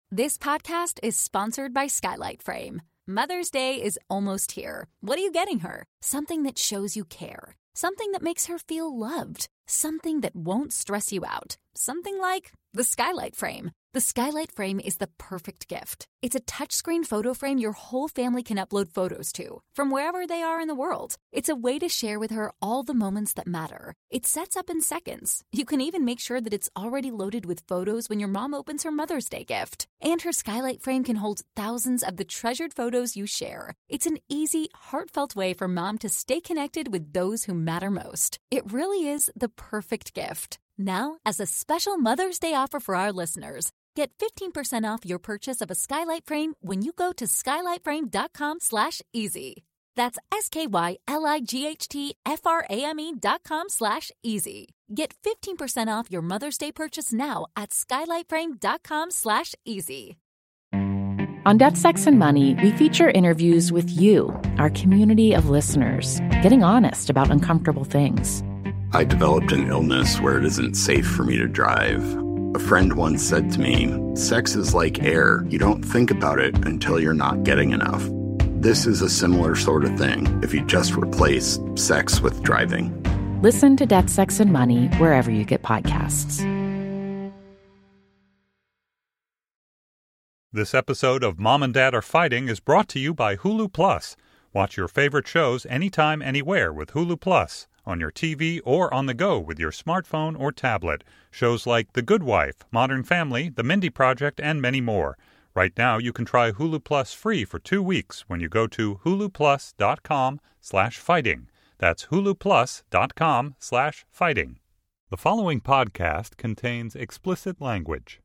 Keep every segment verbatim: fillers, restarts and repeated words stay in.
This podcast is sponsored by Skylight Frame. Mother's Day is almost here. What are you getting her? Something that shows you care. Something that makes her feel loved. Something that won't stress you out. Something like the Skylight Frame. The Skylight Frame is the perfect gift. It's a touchscreen photo frame your whole family can upload photos to, from wherever they are in the world. It's a way to share with her all the moments that matter. It sets up in seconds. You can even make sure that it's already loaded with photos when your mom opens her Mother's Day gift. And her Skylight Frame can hold thousands of the treasured photos you share. It's an easy, heartfelt way for mom to stay connected with those who matter most. It really is the perfect gift. Now, as a special Mother's Day offer for our listeners, get fifteen percent off your purchase of a Skylight Frame when you go to skylightframe.com slash easy. That's S-K-Y-L-I-G-H-T-F-R-A-M-E dot com slash easy. Get fifteen percent off your Mother's Day purchase now at skylightframe.com slash easy. On Debt, Sex, and Money, we feature interviews with you, our community of listeners, getting honest about uncomfortable things. I developed an illness where it isn't safe for me to drive. A friend once said to me, sex is like air. You don't think about it until you're not getting enough. This is a similar sort of thing if you just replace sex with driving. Listen to Debt, Sex, and Money wherever you get podcasts. This episode of Mom and Dad Are Fighting is brought to you by Hulu Plus. Watch your favorite shows anytime, anywhere with Hulu Plus. On your T V or on the go with your smartphone or tablet. Shows like The Good Wife, Modern Family, The Mindy Project, and many more. Right now, you can try Hulu Plus free for two weeks when you go to huluplus.com slash fighting. That's huluplus.com slash fighting. The following podcast contains explicit language.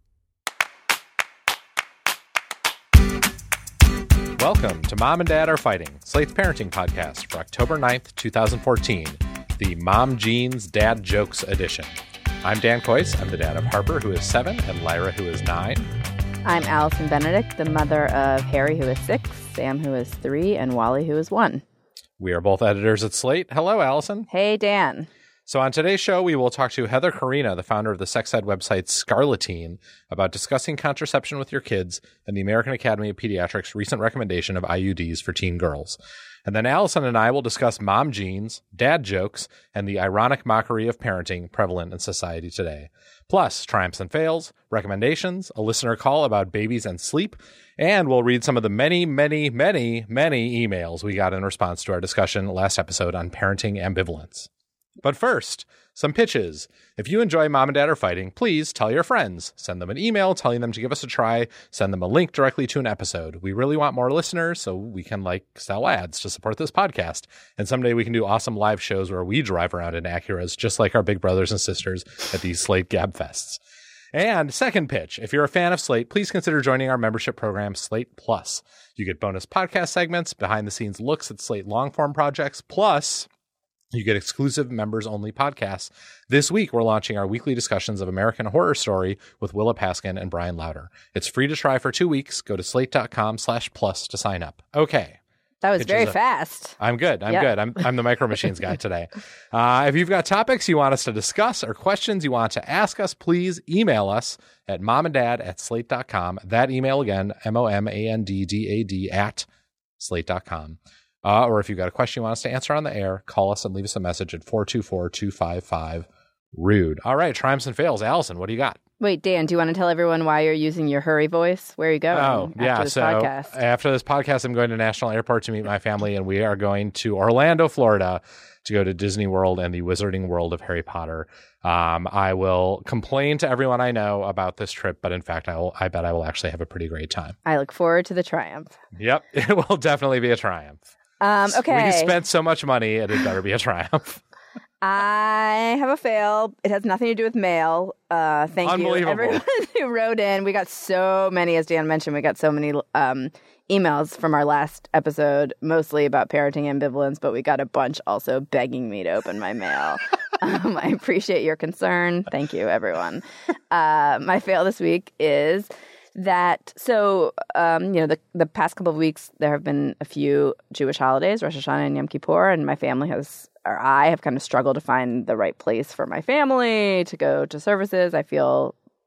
Welcome to Mom and Dad Are Fighting, Slate's parenting podcast for October ninth, twenty fourteen. The Mom Jeans Dad Jokes edition. I'm Dan Coyce. I'm the dad of Harper, who is seven, and Lyra, who is nine. I'm Allison Benedict, the mother of Harry, who is six, Sam, who is three, and Wally, who is one. We are both editors at Slate. Hello, Allison. Hey, Dan. So on today's show, we will talk to Heather Carina, the founder of the sex ed website Scarleteen, about discussing contraception with your kids and the American Academy of Pediatrics' recent recommendation of I U Ds for teen girls. And then Allison and I will discuss mom jeans, dad jokes, and the ironic mockery of parenting prevalent in society today. Plus, triumphs and fails, recommendations, a listener call about babies and sleep, and we'll read some of the many, many, many, many emails we got in response to our discussion last episode on parenting ambivalence. But first, some pitches. If you enjoy Mom and Dad Are Fighting, please tell your friends. Send them an email telling them to give us a try. Send them a link directly to an episode. We really want more listeners so we can, like, sell ads to support this podcast. And someday we can do awesome live shows where we drive around in Acuras just like our big brothers and sisters at these Slate Gab Fests. And second pitch, if you're a fan of Slate, please consider joining our membership program, Slate Plus. You get bonus podcast segments, behind-the-scenes looks at Slate long-form projects, plus you get exclusive members-only podcasts. This week, we're launching our weekly discussions of American Horror Story with Willa Paskin and Brian Lauder. It's free to try for two weeks. Go to slate.com slash plus to sign up. Okay. That was Pitches very up. fast. I'm good. I'm yep. good. I'm I'm the Micro Machines guy today. Uh, if you've got topics you want us to discuss or questions you want to ask us, please email us at momanddad at slate dot com. That email again, M O M A N D D A D at slate dot com. Uh, or if you've got a question you want us to answer on the air, call us and leave us a message at four two four, two five five, rude. All right, triumphs and fails. Allison, what do you got? Wait, Dan, do you want to tell everyone why you're using your hurry voice? Where are you going oh, after yeah, this so podcast? After this podcast, I'm going to National Airport to meet my family, and we are going to Orlando, Florida, to go to Disney World and the Wizarding World of Harry Potter. Um, I will complain to everyone I know about this trip, but in fact, I will. I bet I will actually have a pretty great time. I look forward to the triumph. Yep, it will definitely be a triumph. Um, okay. We spent so much money, it had better be a triumph. I have a fail. It has nothing to do with mail. Uh, thank you, everyone who wrote in. We got so many, as Dan mentioned, we got so many um, emails from our last episode, mostly about parenting ambivalence, but we got a bunch also begging me to open my mail. um, I appreciate your concern. Thank you, everyone. Uh, my fail this week is that, so, um, you know, the, the past couple of weeks, there have been a few Jewish holidays, Rosh Hashanah and Yom Kippur, and my family has, or I have kind of struggled to find the right place for my family to go to services. I feel like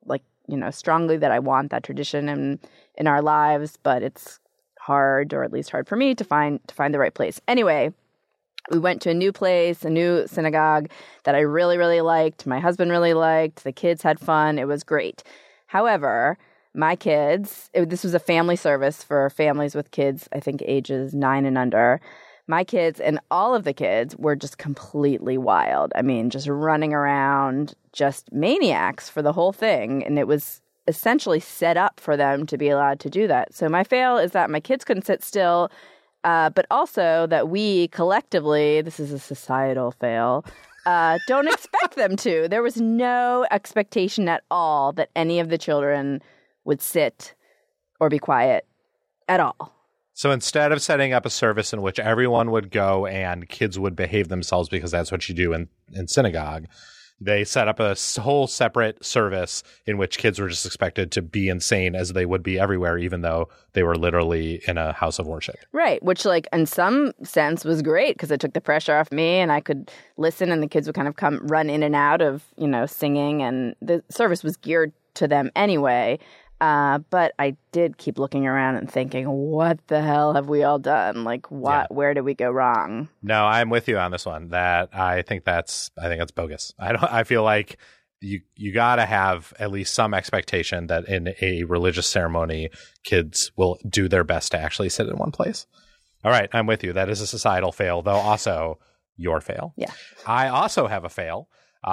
you know, strongly that I want that tradition in in our lives, but it's hard, or at least hard for me to find to find the right place. Anyway, we went to a new place, a new synagogue that I really, really liked. My husband really liked. The kids had fun. It was great. However, my kids, it, this was a family service for families with kids, I think ages nine and under. My kids and all of the kids were just completely wild. I mean, just running around, just maniacs for the whole thing. And it was essentially set up for them to be allowed to do that. So my fail is that my kids couldn't sit still, uh, but also that we collectively, this is a societal fail, uh, don't expect them to. There was no expectation at all that any of the children would sit or be quiet at all. So instead of setting up a service in which everyone would go and kids would behave themselves because that's what you do in, in synagogue, they set up a whole separate service in which kids were just expected to be insane as they would be everywhere, even though they were literally in a house of worship. Right, which like in some sense was great because it took the pressure off me and I could listen and the kids would kind of come run in and out of, you know, singing, and the service was geared to them anyway. Uh, but I did keep looking around and thinking, what the hell have we all done? Like, what? Yeah. Where did we go wrong? No, I'm with you on this one. That I think that's I think that's bogus. I don't. I feel like you you got to have at least some expectation that in a religious ceremony, kids will do their best to actually sit in one place. All right, I'm with you. That is a societal fail, though also your fail. Yeah. I also have a fail.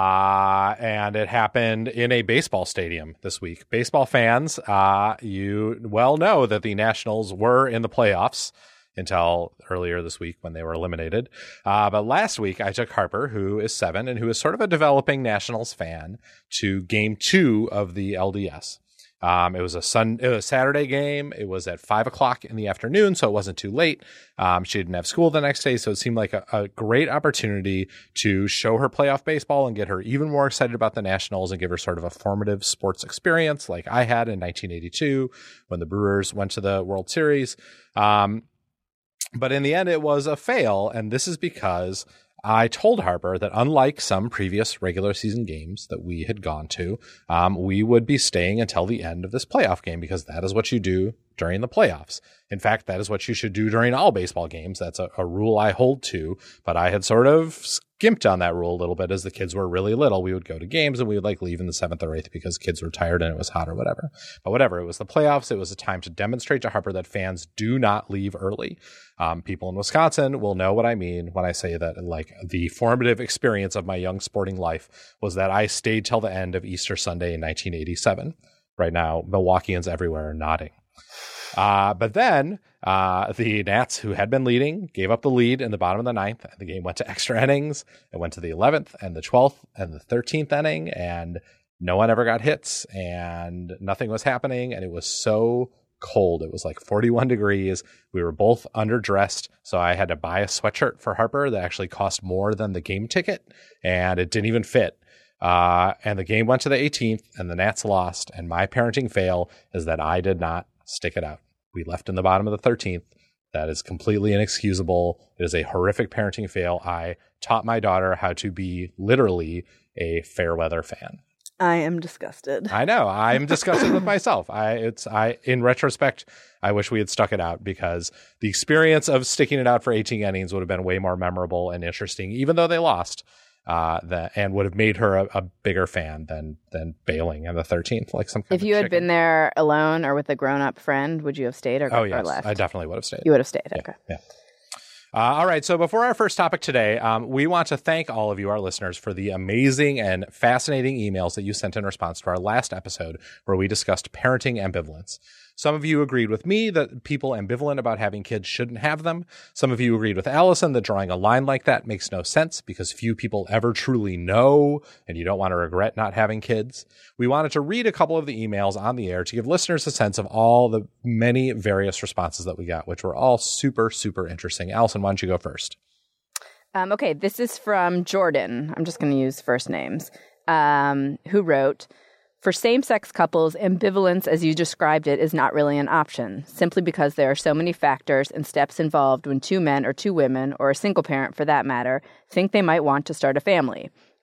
Uh, and it happened in a baseball stadium this week. Baseball fans, uh, you well know that the Nationals were in the playoffs until earlier this week when they were eliminated. Uh, but last week I took Harper, who is seven and who is sort of a developing Nationals fan, to game two of the L D S. Um, it was a sun, it was a Saturday game. It was at five o'clock in the afternoon, so it wasn't too late. Um, she didn't have school the next day, so it seemed like a, a great opportunity to show her playoff baseball and get her even more excited about the Nationals and give her sort of a formative sports experience like I had in nineteen eighty-two when the Brewers went to the World Series. Um, but in the end, it was a fail, and this is because I told Harper that unlike some previous regular season games that we had gone to, um, we would be staying until the end of this playoff game because that is what you do during the playoffs. In fact, that is what you should do during all baseball games. That's a, a rule I hold to, but I had sort of skimped on that rule a little bit as the kids were really little. We would go to games and we would like leave in the seventh or eighth because kids were tired and it was hot or whatever. But whatever, it was the playoffs. It was a time to demonstrate to Harper that fans do not leave early. Um, people in Wisconsin will know what I mean when I say that, like, the formative experience of my young sporting life was that I stayed till the end of Easter Sunday in nineteen eighty-seven. Right now, Milwaukeeans everywhere are nodding. Uh, but then uh, the Nats, who had been leading, gave up the lead in the bottom of the ninth. And the game went to extra innings. It went to the eleventh and the twelfth and the thirteenth inning, and no one ever got hits, and nothing was happening. And it was so cold. It was like forty-one degrees. We were both underdressed, so I had to buy a sweatshirt for Harper that actually cost more than the game ticket, and it didn't even fit. Uh, and the game went to the eighteenth, and the Nats lost. And my parenting fail is that I did not stick it out. We left in the bottom of the thirteenth. That is completely inexcusable. It is a horrific parenting fail. I taught my daughter how to be literally a fair weather fan. I am disgusted. I know. I'm disgusted with myself. I it's I in retrospect, I wish we had stuck it out because the experience of sticking it out for eighteen innings would have been way more memorable and interesting, even though they lost. Uh, that and would have made her a, a bigger fan than than bailing in the thirteenth, like some kind If you of had been there alone or with a grown up friend, would you have stayed or, oh, or yes, left? I definitely would have stayed. You would have stayed. Yeah, okay. Yeah. Uh, all right. So before our first topic today, um, we want to thank all of you, our listeners, for the amazing and fascinating emails that you sent in response to our last episode where we discussed parenting ambivalence. Some of you agreed with me that people ambivalent about having kids shouldn't have them. Some of you agreed with Allison that drawing a line like that makes no sense because few people ever truly know, and you don't want to regret not having kids. We wanted to read a couple of the emails on the air to give listeners a sense of all the many various responses that we got, which were all super, super interesting. Allison, why don't you go first? Um, okay, this is from Jordan. I'm just going to use first names. Um, who wrote, "For same-sex couples, ambivalence, as you described it, is not really an option, simply because there are so many factors and steps involved when two men or two women, or a single parent for that matter, think they might want to start a family.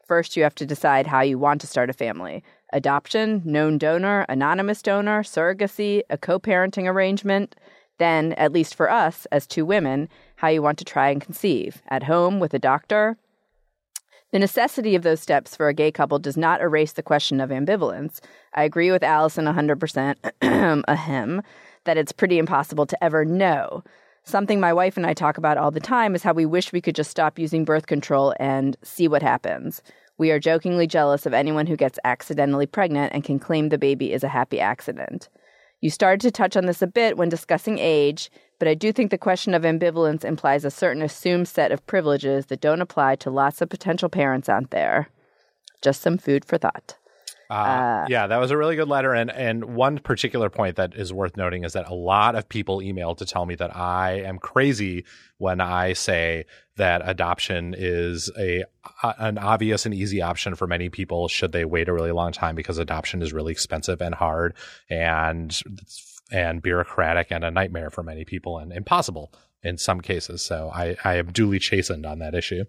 First, you have to decide how you want to start a family. Adoption, known donor, anonymous donor, surrogacy, a co-parenting arrangement. Then, at least for us, as two women, how you want to try and conceive. At home, with a doctor. The necessity of those steps for a gay couple does not erase the question of ambivalence. I agree with Allison one hundred percent, ahem, that it's pretty impossible to ever know. Something my wife and I talk about all the time is how we wish we could just stop using birth control and see what happens. We are jokingly jealous of anyone who gets accidentally pregnant and can claim the baby is a happy accident. You started to touch on this a bit when discussing age, but I do think the question of ambivalence implies a certain assumed set of privileges that don't apply to lots of potential parents out there. Just some food for thought. Uh, uh, yeah, that was a really good letter. And, and one particular point that is worth noting is that a lot of people emailed to tell me that I am crazy when I say that adoption is a, a an obvious and easy option for many people should they wait a really long time, because adoption is really expensive and hard and and bureaucratic and a nightmare for many people and impossible in some cases. So I, I am duly chastened on that issue.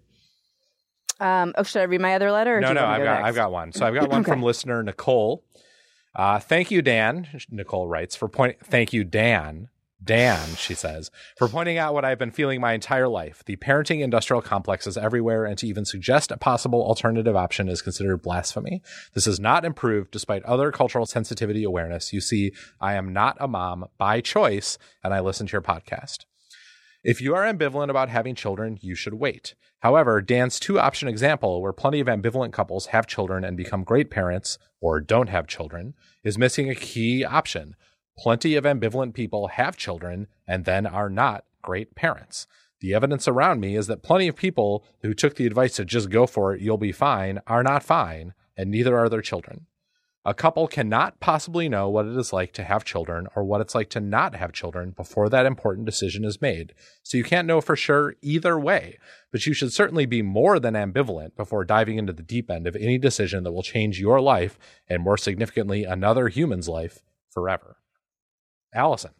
Um, oh, should I read my other letter? Or no, do you no, want to I've go got, next? I've got one. So I've got one Okay. from listener Nicole. Uh, thank you, Dan. Nicole writes for point. Thank you, Dan. Dan, she says, for pointing out what I've been feeling my entire life. The parenting industrial complex is everywhere, and to even suggest a possible alternative option is considered blasphemy. This is not improved despite other cultural sensitivity awareness. You see, I am not a mom by choice, and I listen to your podcast. If you are ambivalent about having children, you should wait. However, Dan's two-option example, where plenty of ambivalent couples have children and become great parents, or don't have children, is missing a key option. Plenty of ambivalent people have children and then are not great parents. The evidence around me is that plenty of people who took the advice to just go for it, you'll be fine, are not fine, and neither are their children. A couple cannot possibly know what it is like to have children or what it's like to not have children before that important decision is made. So you can't know for sure either way, but you should certainly be more than ambivalent before diving into the deep end of any decision that will change your life and, more significantly, another human's life forever. Allison.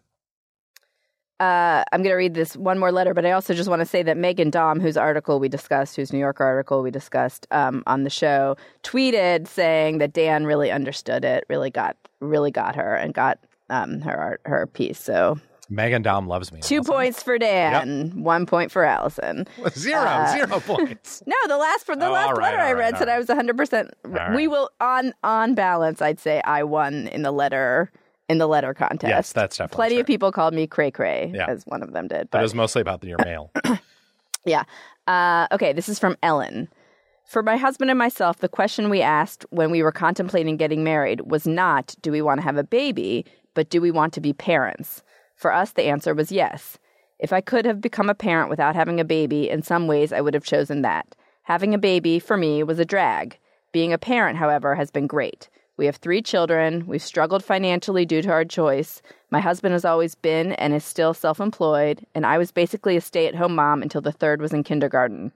Uh, I'm going to read this one more letter, but I also just want to say that Megan Daum, whose article we discussed, whose New Yorker article we discussed um, on the show, tweeted saying that Dan really understood it, really got really got her and got um, her art, her piece. So Megan Daum loves me. Two Allison. points for Dan, yep. One point for Allison. Zero, uh, zero points. No, the last the oh, last right, letter I right, read said right. I was one hundred percent. Right. We will on on balance, I'd say I won in the letter. In the letter contest. Yes, that's definitely Plenty true. of people called me cray cray, yeah. as one of them did. But But it was mostly about your mail. yeah. Uh, okay, this is from Ellen. For my husband and myself, the question we asked when we were contemplating getting married was not, do we want to have a baby, but do we want to be parents? For us, the answer was yes. If I could have become a parent without having a baby, in some ways I would have chosen that. Having a baby, for me, was a drag. Being a parent, however, has been great. We have three children. We've struggled financially due to our choice. My husband has always been and is still self-employed, and I was basically a stay-at-home mom until the third was in kindergarten.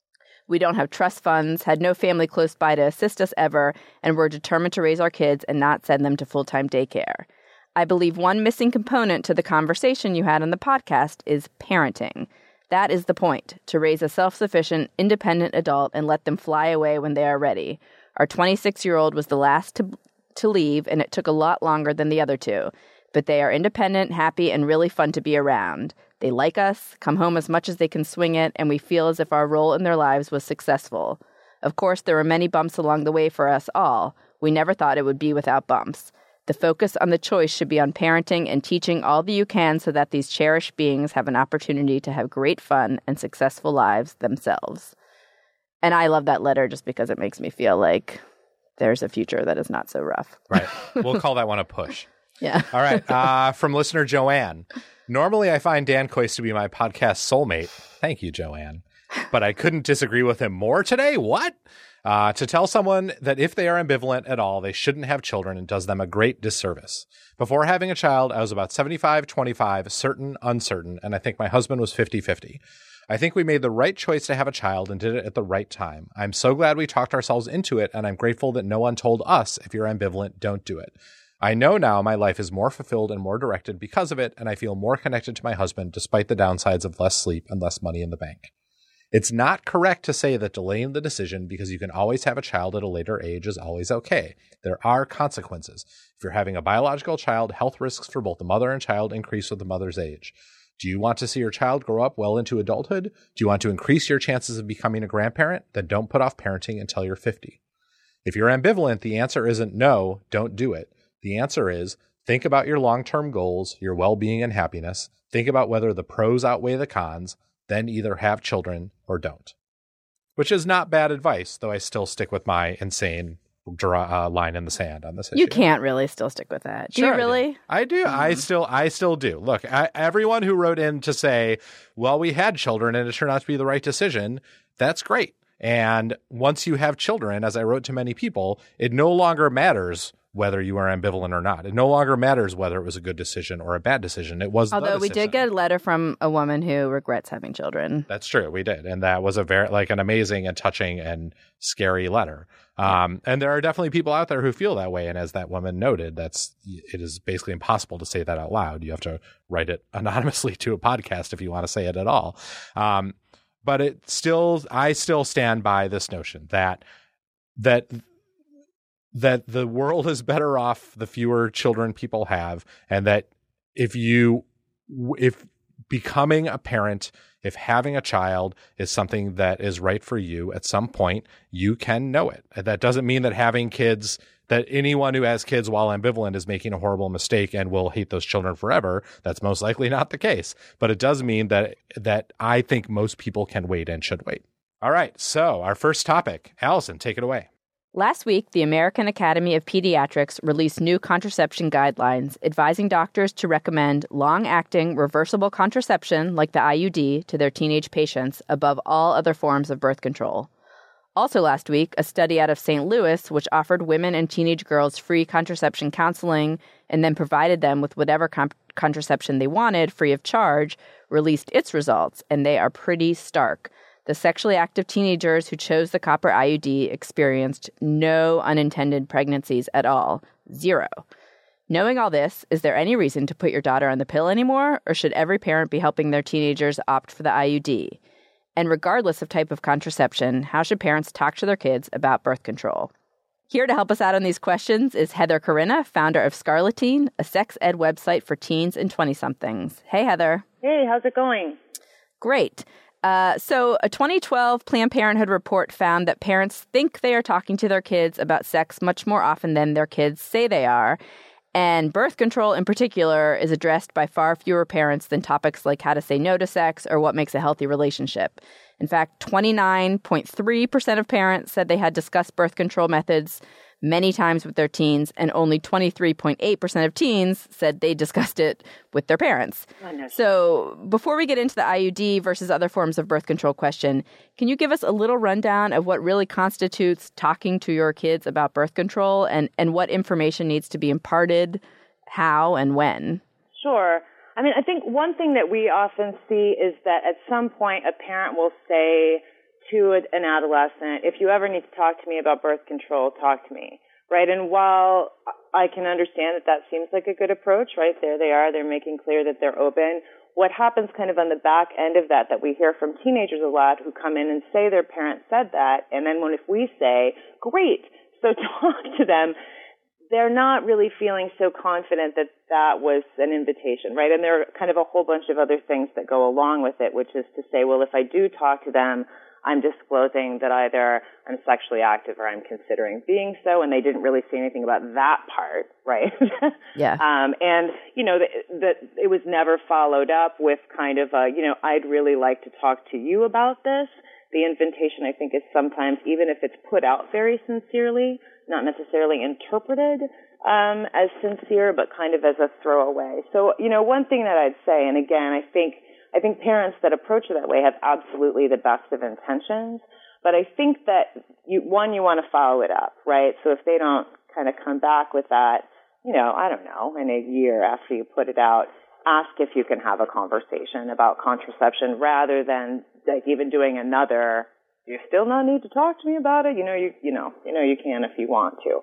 We don't have trust funds, had no family close by to assist us ever, and we're determined to raise our kids and not send them to full-time daycare. I believe one missing component to the conversation you had on the podcast is parenting. That is the point, to raise a self-sufficient, independent adult and let them fly away when they are ready. Our twenty-six-year-old was the last to to leave, and it took a lot longer than the other two. But they are independent, happy, and really fun to be around. They like us, come home as much as they can swing it, and we feel as if our role in their lives was successful. Of course, there were many bumps along the way for us all. We never thought it would be without bumps. The focus on the choice should be on parenting and teaching all that you can so that these cherished beings have an opportunity to have great fun and successful lives themselves. And I love that letter just because it makes me feel like there's a future that is not so rough. Right. We'll call that one a push. Yeah. All right. Uh, from listener Joanne. Normally, I find Dan Kois to be my podcast soulmate. Thank you, Joanne. But I couldn't disagree with him more today. What? Uh, to tell someone that if they are ambivalent at all, they shouldn't have children and does them a great disservice. Before having a child, I was about seventy-five twenty-five, certain, uncertain, and I think my husband was fifty-fifty. I think we made the right choice to have a child and did it at the right time. I'm so glad we talked ourselves into it, and I'm grateful that no one told us, if you're ambivalent, don't do it. I know now my life is more fulfilled and more directed because of it, and I feel more connected to my husband despite the downsides of less sleep and less money in the bank. It's not correct to say that delaying the decision because you can always have a child at a later age is always okay. There are consequences. If you're having a biological child, health risks for both the mother and child increase with the mother's age. Do you want to see your child grow up well into adulthood? Do you want to increase your chances of becoming a grandparent? Then don't put off parenting until you're fifty. If you're ambivalent, the answer isn't no, don't do it. The answer is think about your long-term goals, your well-being and happiness. Think about whether the pros outweigh the cons. Then either have children or don't. Which is not bad advice, though I still stick with my insane draw, uh, line in the sand on this issue. You can't really still stick with that. Do sure you really? I do. I, do. Mm-hmm. I still I still do. Look, I, everyone who wrote in to say, well, we had children and it turned out to be the right decision, that's great. And once you have children, as I wrote to many people, it no longer matters whether you are ambivalent or not. It no longer matters whether it was a good decision or a bad decision. It was Although the we did get a letter from a woman who regrets having children. That's true. We did. And that was a very, like an amazing and touching and scary letter. Um, and there are definitely people out there who feel that way. And as that woman noted, that's, it is basically impossible to say that out loud. You have to write it anonymously to a podcast if you want to say it at all. Um, but it still, I still stand by this notion that, that, that the world is better off the fewer children people have, and that if you, if becoming a parent, if having a child is something that is right for you at some point, you can know it. That doesn't mean that having kids, that anyone who has kids while ambivalent is making a horrible mistake and will hate those children forever. That's most likely not the case. But it does mean that, that I think most people can wait and should wait. All right. So our first topic, Allison, take it away. Last week, the American Academy of Pediatrics released new contraception guidelines advising doctors to recommend long-acting reversible contraception, like the I U D, to their teenage patients above all other forms of birth control. Also last week, a study out of Saint Louis, which offered women and teenage girls free contraception counseling and then provided them with whatever comp- contraception they wanted free of charge, released its results, and they are pretty stark. The sexually active teenagers who chose the copper I U D experienced no unintended pregnancies at all. Zero. Knowing all this, is there any reason to put your daughter on the pill anymore, or should every parent be helping their teenagers opt for the I U D? And regardless of type of contraception, how should parents talk to their kids about birth control? Here to help us out on these questions is Heather Corina, founder of Scarleteen, a sex ed website for teens and twenty-somethings. Hey, Heather. Hey, how's it going? Great. Uh, so a twenty twelve Planned Parenthood report found that parents think they are talking to their kids about sex much more often than their kids say they are. And birth control in particular is addressed by far fewer parents than topics like how to say no to sex or what makes a healthy relationship. In fact, twenty-nine point three percent of parents said they had discussed birth control methods many times with their teens, and only twenty-three point eight percent of teens said they discussed it with their parents. Goodness. So before we get into the I U D versus other forms of birth control question, can you give us a little rundown of what really constitutes talking to your kids about birth control and, and what information needs to be imparted, how and when? Sure. I mean, I think one thing that we often see is that at some point a parent will say to an adolescent, if you ever need to talk to me about birth control, talk to me, right? And while I can understand that that seems like a good approach, right? There they are, they're making clear that they're open. What happens kind of on the back end of that, that we hear from teenagers a lot who come in and say their parents said that, and then when if we say, great, so talk to them, they're not really feeling so confident that that was an invitation, right? And there are kind of a whole bunch of other things that go along with it, which is to say, well, if I do talk to them, I'm disclosing that either I'm sexually active or I'm considering being so, and they didn't really say anything about that part, right? Yeah. um, and, you know, that it was never followed up with kind of a, you know, I'd really like to talk to you about this. The invitation, I think, is sometimes, even if it's put out very sincerely, not necessarily interpreted um, as sincere, but kind of as a throwaway. So, you know, one thing that I'd say, and again, I think I think parents that approach it that way have absolutely the best of intentions, but I think that, you, one, you want to follow it up, right? So if they don't kind of come back with that, you know, I don't know, in a year after you put it out, ask if you can have a conversation about contraception rather than like even doing another, you still not need to talk to me about it? You know, you, you know, you know, you can if you want to.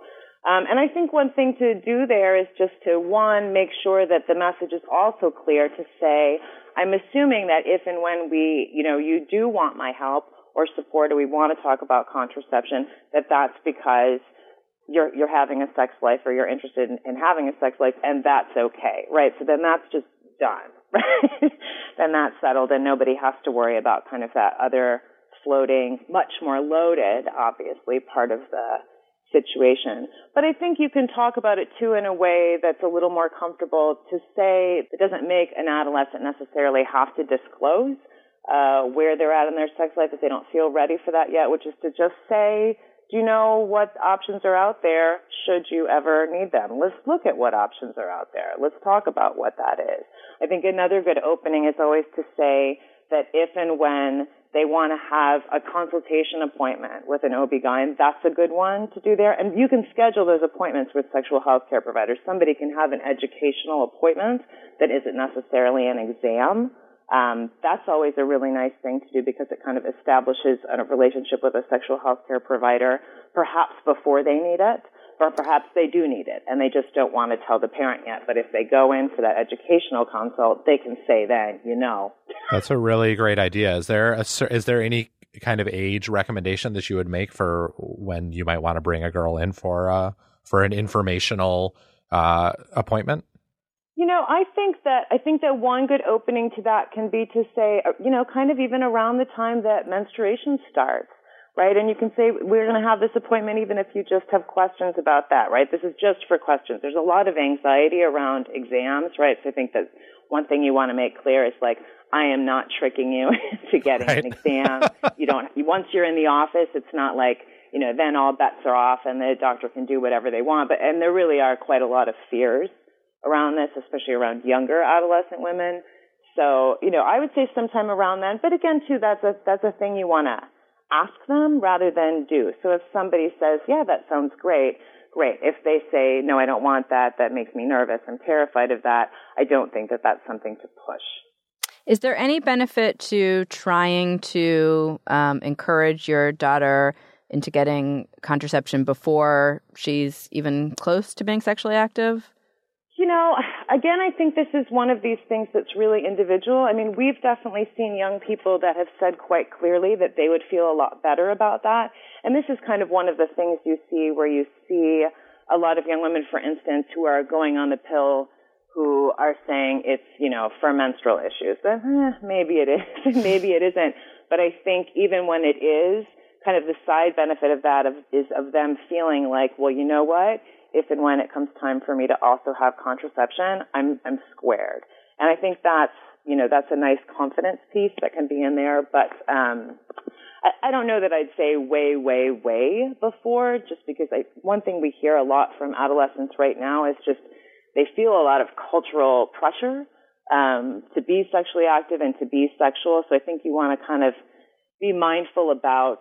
Um, and I think one thing to do there is just to, one, make sure that the message is also clear to say, I'm assuming that if and when we, you know, you do want my help or support or we want to talk about contraception, that that's because you're you're having a sex life or you're interested in, in having a sex life, and that's okay, right? So then that's just done, right? Then that's settled, and nobody has to worry about kind of that other floating, much more loaded, obviously, part of the situation. But I think you can talk about it, too, in a way that's a little more comfortable to say it doesn't make an adolescent necessarily have to disclose uh, where they're at in their sex life if they don't feel ready for that yet, which is to just say, do you know what options are out there should you ever need them? Let's look at what options are out there. Let's talk about what that is. I think another good opening is always to say that if and when they want to have a consultation appointment with an O B G Y N, that's a good one to do there. And you can schedule those appointments with sexual health care providers. Somebody can have an educational appointment that isn't necessarily an exam. Um, that's always a really nice thing to do because it kind of establishes a relationship with a sexual health care provider, perhaps before they need it, or perhaps they do need it and they just don't want to tell the parent yet. But if they go in for that educational consult, they can say then, you know. That's a really great idea. Is there a, is there any kind of age recommendation that you would make for when you might want to bring a girl in for uh, for an informational uh, appointment? You know, I think that I think that one good opening to that can be to say, you know, kind of even around the time that menstruation starts, right? And you can say, we're going to have this appointment even if you just have questions about that, right? This is just for questions. There's a lot of anxiety around exams, right? So I think that one thing you want to make clear is like, I am not tricking you into getting right. an exam. You don't, once you're in the office, it's not like, you know, then all bets are off and the doctor can do whatever they want. But, and there really are quite a lot of fears around this, especially around younger adolescent women. So, you know, I would say sometime around then. But again, too, that's a, that's a thing you want to ask them rather than do. So if somebody says, yeah, that sounds great, great. If they say, no, I don't want that, that makes me nervous, I'm terrified of that, I don't think that that's something to push. Is there any benefit to trying to um, encourage your daughter into getting contraception before she's even close to being sexually active? You know, again, I think this is one of these things that's really individual. I mean, we've definitely seen young people that have said quite clearly that they would feel a lot better about that. And this is kind of one of the things you see where you see a lot of young women, for instance, who are going on the pill who are saying it's, you know, for menstrual issues. But eh, maybe it is, maybe it isn't. But I think even when it is, kind of the side benefit of that of, is of them feeling like, well, you know what? If and when it comes time for me to also have contraception, I'm I'm squared. And I think that's, you know, that's a nice confidence piece that can be in there. But um, I, I don't know that I'd say way, way, way before, just because I, one thing we hear a lot from adolescents right now is just they feel a lot of cultural pressure um, to be sexually active and to be sexual. So I think you want to kind of be mindful about,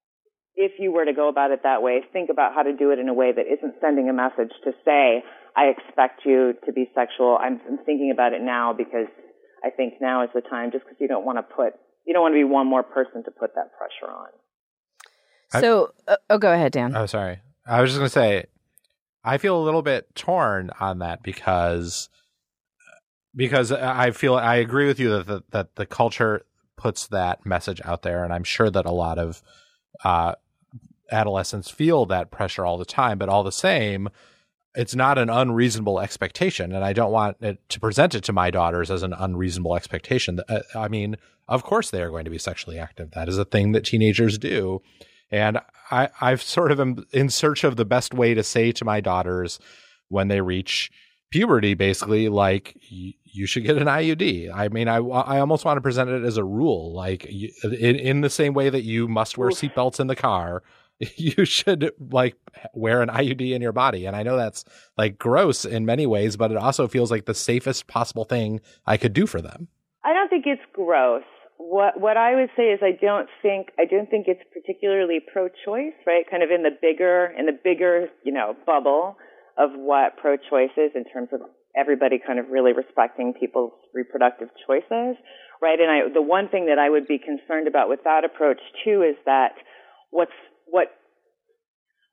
if you were to go about it that way, think about how to do it in a way that isn't sending a message to say, I expect you to be sexual. I'm, I'm thinking about it now because I think now is the time, just because you don't want to put, you don't want to be one more person to put that pressure on. So, I, uh, oh, go ahead, Dan. Oh, sorry. I was just going to say, I feel a little bit torn on that because, because I feel, I agree with you that the, that the culture puts that message out there. And I'm sure that a lot of, uh, adolescents feel that pressure all the time, but all the same, it's not an unreasonable expectation. And I don't want it to present it to my daughters as an unreasonable expectation. I mean, of course they are going to be sexually active. That is a thing that teenagers do. And I, I've sort of am in search of the best way to say to my daughters when they reach puberty, basically, like, you should get an I U D. I mean, I, I almost want to present it as a rule, like in, in the same way that you must wear seatbelts in the car, you should like wear an I U D in your body. And I know that's like gross in many ways, but it also feels like the safest possible thing I could do for them. I don't think it's gross. What what I would say is I don't think I don't think it's particularly pro-choice, right? Kind of in the bigger in the bigger, you know, bubble of what pro-choice is in terms of everybody kind of really respecting people's reproductive choices, right? And I, the one thing that I would be concerned about with that approach too is that what's what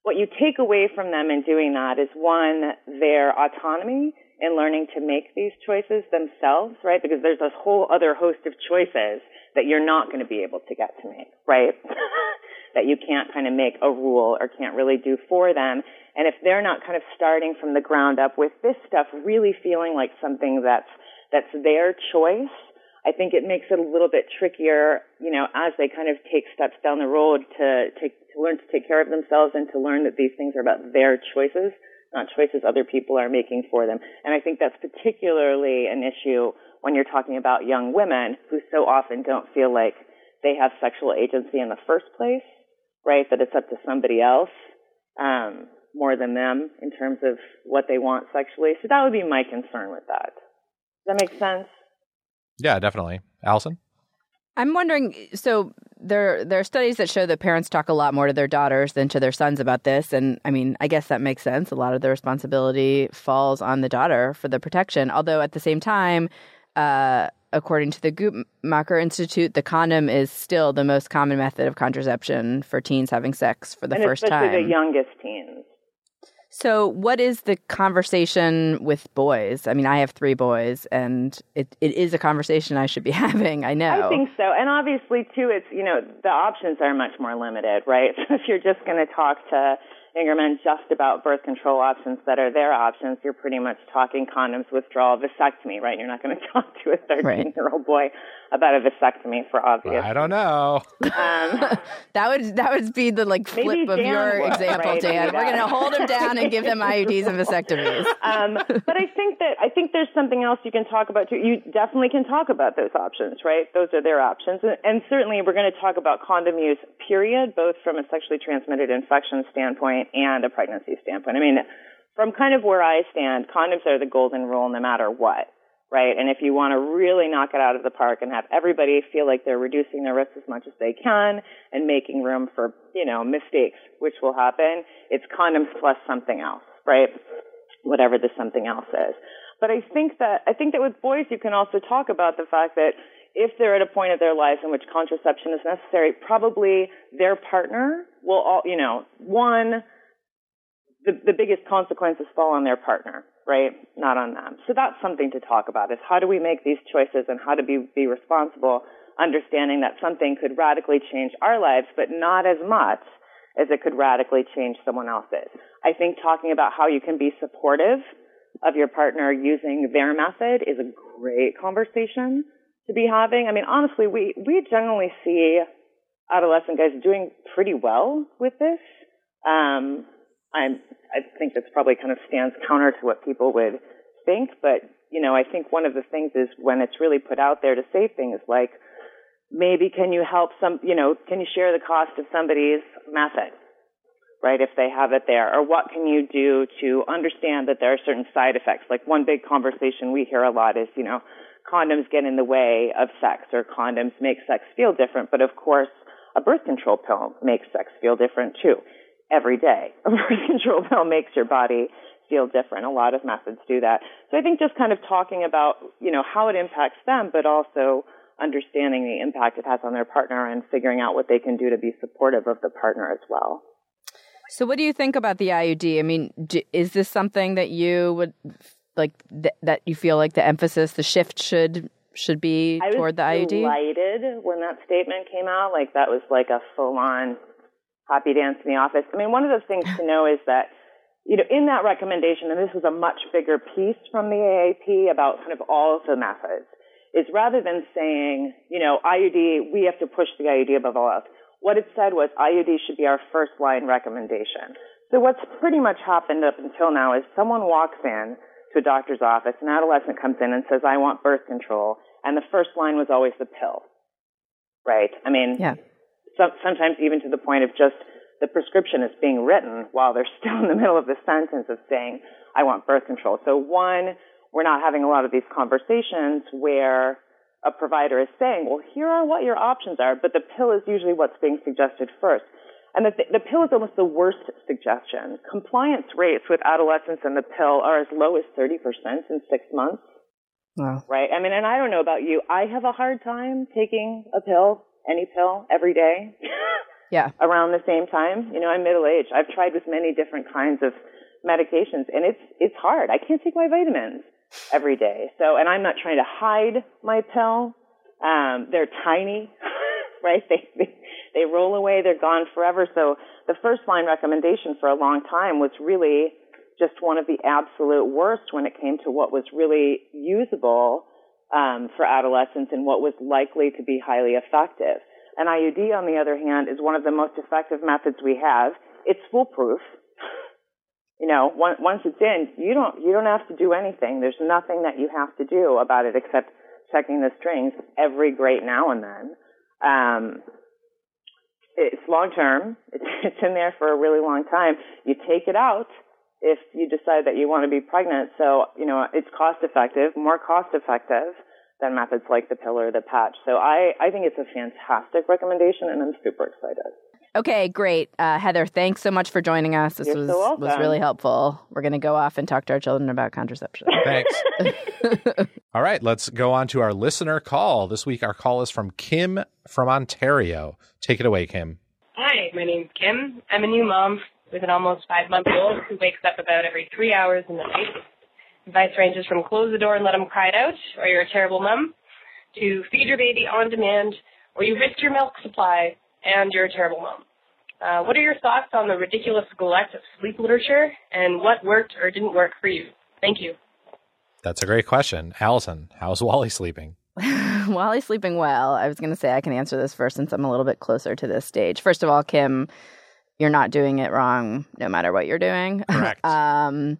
what you take away from them in doing that is, one, their autonomy in learning to make these choices themselves, right? Because there's a whole other host of choices that you're not going to be able to get to make, right? That you can't kind of make a rule or can't really do for them. And if they're not kind of starting from the ground up with this stuff really feeling like something that's that's their choice, I think it makes it a little bit trickier, you know, as they kind of take steps down the road to, to, to learn to take care of themselves and to learn that these things are about their choices, not choices other people are making for them. And I think that's particularly an issue when you're talking about young women who so often don't feel like they have sexual agency in the first place, right? That it's up to somebody else um, more than them in terms of what they want sexually. So that would be my concern with that. Does that make sense? Yeah, definitely. Allison? I'm wondering, so there there are studies that show that parents talk a lot more to their daughters than to their sons about this. And I mean, I guess that makes sense. A lot of the responsibility falls on the daughter for the protection. Although at the same time, uh, according to the Guttmacher Institute, the condom is still the most common method of contraception for teens having sex for the and first time. Especially the youngest teens. So what is the conversation with boys? I mean, I have three boys, and it, it is a conversation I should be having, I know. I think so. And obviously, too, it's, you know, the options are much more limited, right? So if you're just going to talk to younger men just about birth control options that are their options, you're pretty much talking condoms, withdrawal, vasectomy, right? You're not going to talk to a thirteen-year-old boy about a vasectomy for obvious. I don't know. Um, that would that would be the like flip of Dan your would, example, right? Dan. Maybe We're going to that. hold them down and give them I U Ds and vasectomies. Um, but I think that I think there's something else you can talk about too. You definitely can talk about those options, right? Those are their options, and, and certainly we're going to talk about condom use, period, both from a sexually transmitted infection standpoint and a pregnancy standpoint. I mean, from kind of where I stand, condoms are the golden rule no matter what, right? And if you want to really knock it out of the park and have everybody feel like they're reducing their risk as much as they can and making room for, you know, mistakes, which will happen, it's condoms plus something else, right? Whatever the something else is. But I think that I think that with boys, you can also talk about the fact that if they're at a point of their lives in which contraception is necessary, probably their partner will all, you know, one, the, the biggest consequences fall on their partner, right? Not on them. So that's something to talk about, is how do we make these choices and how to be, be responsible, understanding that something could radically change our lives, but not as much as it could radically change someone else's. I think talking about how you can be supportive of your partner using their method is a great conversation to be having. I mean, honestly, we, we generally see adolescent guys doing pretty well with this. Um, I'm, I think that's probably kind of stands counter to what people would think, but, you know, I think one of the things is when it's really put out there to say things like, maybe can you help some, you know, can you share the cost of somebody's method, right, if they have it there? Or what can you do to understand that there are certain side effects? Like one big conversation we hear a lot is, you know, condoms get in the way of sex, or condoms make sex feel different. But of course, a birth control pill makes sex feel different too. Every day, a birth control pill makes your body feel different. A lot of methods do that. So I think just kind of talking about, you know, how it impacts them, but also understanding the impact it has on their partner and figuring out what they can do to be supportive of the partner as well. So what do you think about the I U D? I mean, do, is this something that you would like th- that you feel like the emphasis, the shift should should be toward the I U D? I was delighted when that statement came out. Like that was like a full-on happy dance in the office. I mean, one of the things to know is that, you know, in that recommendation, and this was a much bigger piece from the A A P about kind of all of the methods, is rather than saying, you know, I U D, we have to push the I U D above all else, what it said was I U D should be our first line recommendation. So what's pretty much happened up until now is someone walks in to a doctor's office, an adolescent comes in and says, I want birth control, and the first line was always the pill, right? I mean, yeah. so, sometimes even to the point of just the prescription is being written while they're still in the middle of the sentence of saying, I want birth control. So one, we're not having a lot of these conversations where a provider is saying, well, here are what your options are, but the pill is usually what's being suggested first. And the, the pill is almost the worst suggestion. Compliance rates with adolescents and the pill are as low as thirty percent in six months. Wow. Right? I mean, and I don't know about you. I have a hard time taking a pill, any pill, every day. Yeah. Around the same time. You know, I'm middle-aged. I've tried with many different kinds of medications, and it's it's hard. I can't take my vitamins every day. So, and I'm not trying to hide my pill. Um, they're tiny, right? They, they they roll away. They're gone forever. So the first line recommendation for a long time was really just one of the absolute worst when it came to what was really usable um, for adolescents and what was likely to be highly effective. An I U D, on the other hand, is one of the most effective methods we have. It's foolproof. You know, once it's in, you don't you don't have to do anything. There's nothing that you have to do about it except checking the strings every great now and then. Um, it's long term. It's, it's in there for a really long time. You take it out if you decide that you want to be pregnant. So, you know, it's cost effective, more cost effective than methods like the pill or the patch. So I, I think it's a fantastic recommendation, and I'm super excited. Okay, great. Uh, Heather, thanks so much for joining us. This You're was, so welcome. was really helpful. We're going to go off and talk to our children about contraception. Thanks. All right, let's go on to our listener call. This week, our call is from Kim from Ontario. Take it away, Kim. Hi, my name's Kim. I'm a new mom with an almost five-month-old who wakes up about every three hours in the night. Advice ranges from close the door and let him cry it out, or you're a terrible mom, to feed your baby on demand, or you risk your milk supply, and you're a terrible mom. Uh, what are your thoughts on the ridiculous neglect of sleep literature, and what worked or didn't work for you? Thank you. That's a great question. Allison, how's Wally sleeping? Wally's sleeping well. I was going to say I can answer this first since I'm a little bit closer to this stage. First of all, Kim, you're not doing it wrong no matter what you're doing. Correct. um,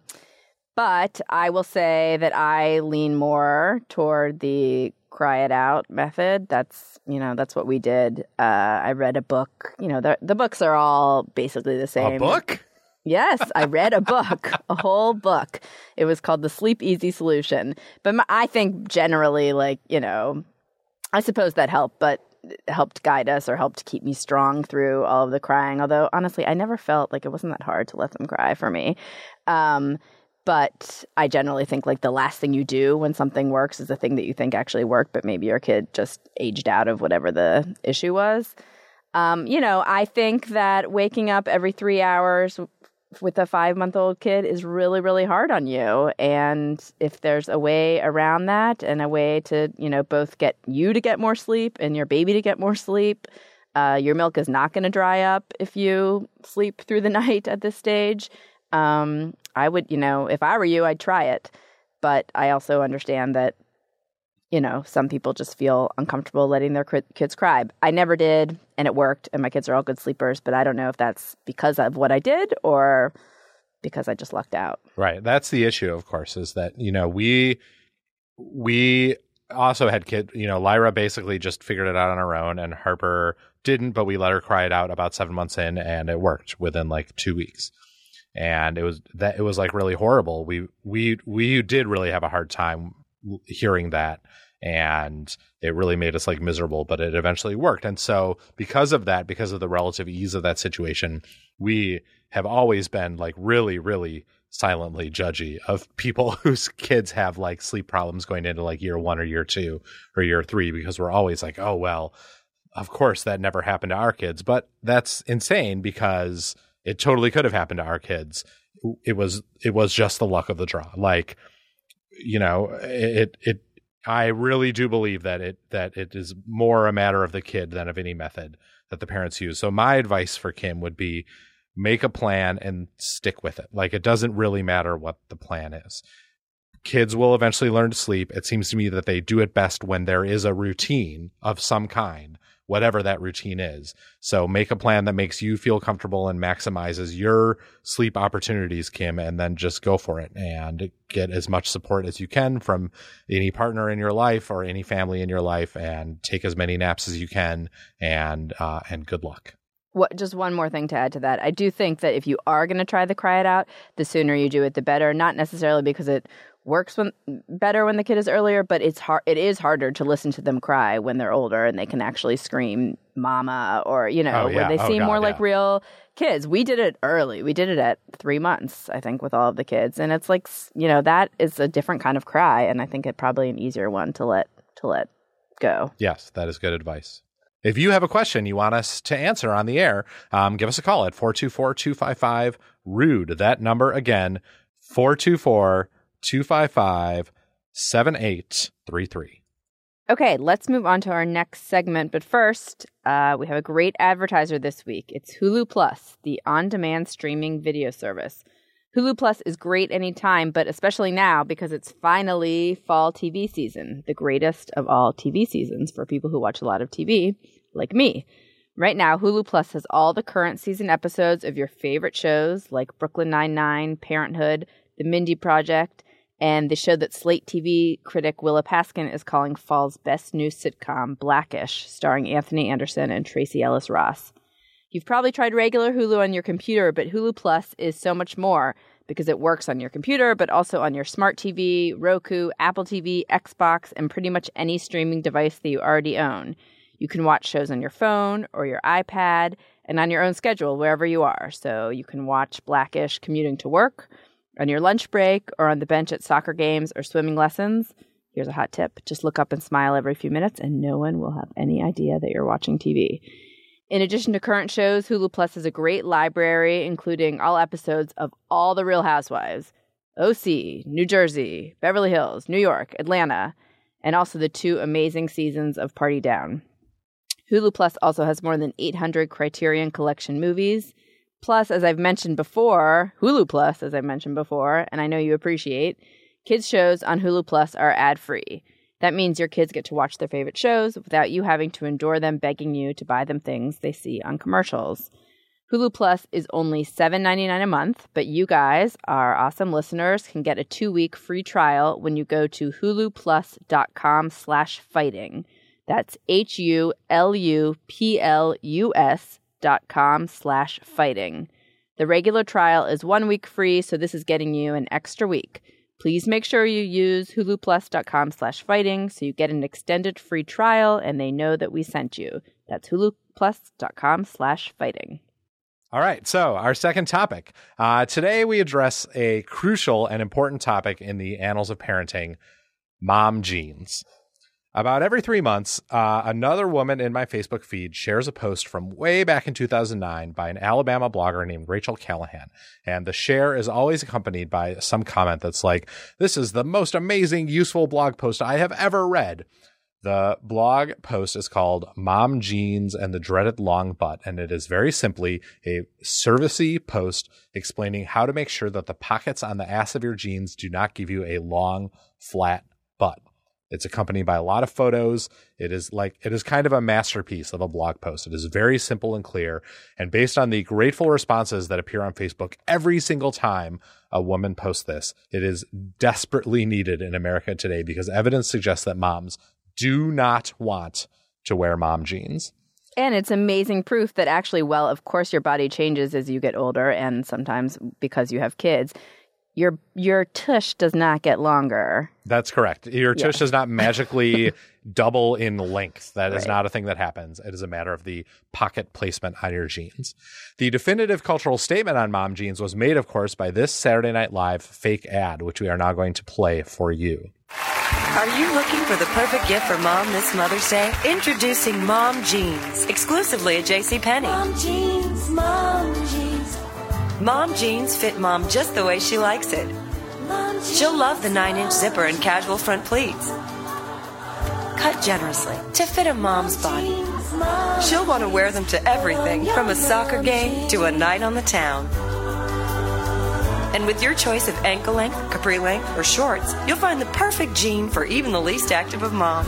but I will say that I lean more toward the cry it out method. That's, you know, that's what we did. Uh, I read a book. You know, the, the books are all basically the same. A book? Yes, I read a book, a whole book. It was called The Sleep Easy Solution. But my, I think generally, like, you know, I suppose that helped, but it helped guide us or helped keep me strong through all of the crying. Although, honestly, I never felt like it wasn't that hard to let them cry for me. Um, but I generally think, like, the last thing you do when something works is the thing that you think actually worked, but maybe your kid just aged out of whatever the issue was. Um, you know, I think that waking up every three hours with a five-month-old kid is really, really hard on you. And if there's a way around that and a way to, you know, both get you to get more sleep and your baby to get more sleep, uh, your milk is not going to dry up if you sleep through the night at this stage. Um, I would, you know, if I were you, I'd try it. But I also understand that, you know, some people just feel uncomfortable letting their kids cry. I never did, and it worked, and my kids are all good sleepers, but I don't know if that's because of what I did or because I just lucked out. Right. That's the issue, of course, is that, you know, we we also had kids, you know, Lyra basically just figured it out on her own, and Harper didn't, but we let her cry it out about seven months in, and it worked within like two weeks. And it was that it was like really horrible. We we we did really have a hard time hearing that, and it really made us like miserable, but it eventually worked. And so because of that, because of the relative ease of that situation, we have always been like really, really silently judgy of people whose kids have like sleep problems going into like year one or year two or year three, because we're always like, oh, well, of course that never happened to our kids. But that's insane because it totally could have happened to our kids. It was, it was just the luck of the draw. Like, you know, it, it, I really do believe that it, that it is more a matter of the kid than of any method that the parents use. So my advice for Kim would be make a plan and stick with it. Like, it doesn't really matter what the plan is. Kids will eventually learn to sleep. It seems to me that they do it best when there is a routine of some kind, whatever that routine is. So make a plan that makes you feel comfortable and maximizes your sleep opportunities, Kim, and then just go for it and get as much support as you can from any partner in your life or any family in your life, and take as many naps as you can, and uh, and good luck. What, just one more thing to add to that. I do think that if you are going to try the cry it out, the sooner you do it, the better. Not necessarily because it works when better when the kid is earlier, but it's hard. It is harder to listen to them cry when they're older and they can actually scream "mama" or, you know, oh, yeah. where they oh, seem God, more yeah. like real kids. We did it early. We did it at three months, I think, with all of the kids, and it's like, you know, that is a different kind of cry, and I think it probably an easier one to let to let go. Yes, that is good advice. If you have a question you want us to answer on the air, um, give us a call at four two four, two five five, RUDE. That number again, four two four, two five five, seven eight three three. Okay, let's move on to our next segment. But first, uh, we have a great advertiser this week. It's Hulu Plus, the on-demand streaming video service. Hulu Plus is great anytime, but especially now because it's finally fall T V season, the greatest of all T V seasons for people who watch a lot of T V, like me. Right now, Hulu Plus has all the current season episodes of your favorite shows like Brooklyn Nine-Nine, Parenthood, The Mindy Project, and the show that Slate T V critic Willa Paskin is calling fall's best new sitcom, Blackish, starring Anthony Anderson and Tracee Ellis Ross. You've probably tried regular Hulu on your computer, but Hulu Plus is so much more because it works on your computer, but also on your smart T V, Roku, Apple T V, Xbox, and pretty much any streaming device that you already own. You can watch shows on your phone or your iPad and on your own schedule wherever you are. So you can watch Blackish commuting to work, on your lunch break, or on the bench at soccer games or swimming lessons. Here's a hot tip. Just look up and smile every few minutes and no one will have any idea that you're watching T V. In addition to current shows, Hulu Plus has a great library, including all episodes of all the Real Housewives, O C, New Jersey, Beverly Hills, New York, Atlanta, and also the two amazing seasons of Party Down. Hulu Plus also has more than eight hundred Criterion Collection movies. Plus, as I've mentioned before, Hulu Plus, as I mentioned before, and I know you appreciate, kids' shows on Hulu Plus are ad-free. That means your kids get to watch their favorite shows without you having to endure them begging you to buy them things they see on commercials. Hulu Plus is only seven dollars and ninety-nine cents a month, but you guys, our awesome listeners, can get a two-week free trial when you go to huluplus.com slash fighting. That's H-U-L-U-P-L-U-S dot com slash fighting. The regular trial is one week free, so this is getting you an extra week. Please make sure you use huluplus.com slash fighting so you get an extended free trial and they know that we sent you. That's huluplus.com slash fighting. All right, so our second topic. Uh, today we address a crucial and important topic in the annals of parenting, mom jeans. About every three months, uh, another woman in my Facebook feed shares a post from way back in two thousand nine by an Alabama blogger named Rachel Callahan. And the share is always accompanied by some comment that's like, "This is the most amazing, useful blog post I have ever read." The blog post is called Mom Jeans and the Dreaded Long Butt, and it is very simply a servicey post explaining how to make sure that the pockets on the ass of your jeans do not give you a long, flat butt. It's accompanied by a lot of photos. It is like, it is kind of a masterpiece of a blog post. It is very simple and clear. And based on the grateful responses that appear on Facebook every single time a woman posts this, it is desperately needed in America today because evidence suggests that moms do not want to wear mom jeans. And it's amazing proof that actually, well, of course your body changes as you get older and sometimes because you have kids. Your your tush does not get longer. That's correct. Your tush yeah. does not magically double in length. That is right. not a thing that happens. It is a matter of the pocket placement on your jeans. The definitive cultural statement on mom jeans was made, of course, by this Saturday Night Live fake ad, which we are now going to play for you. Are you looking for the perfect gift for mom this Mother's Day? Introducing Mom Jeans, exclusively at JCPenney. Mom Jeans, Mom Jeans. Mom jeans fit mom just the way she likes it. She'll love the nine-inch zipper and casual front pleats. Cut generously to fit a mom's body. She'll want to wear them to everything from a soccer game to a night on the town. And with your choice of ankle length, capri length, or shorts, you'll find the perfect jean for even the least active of moms.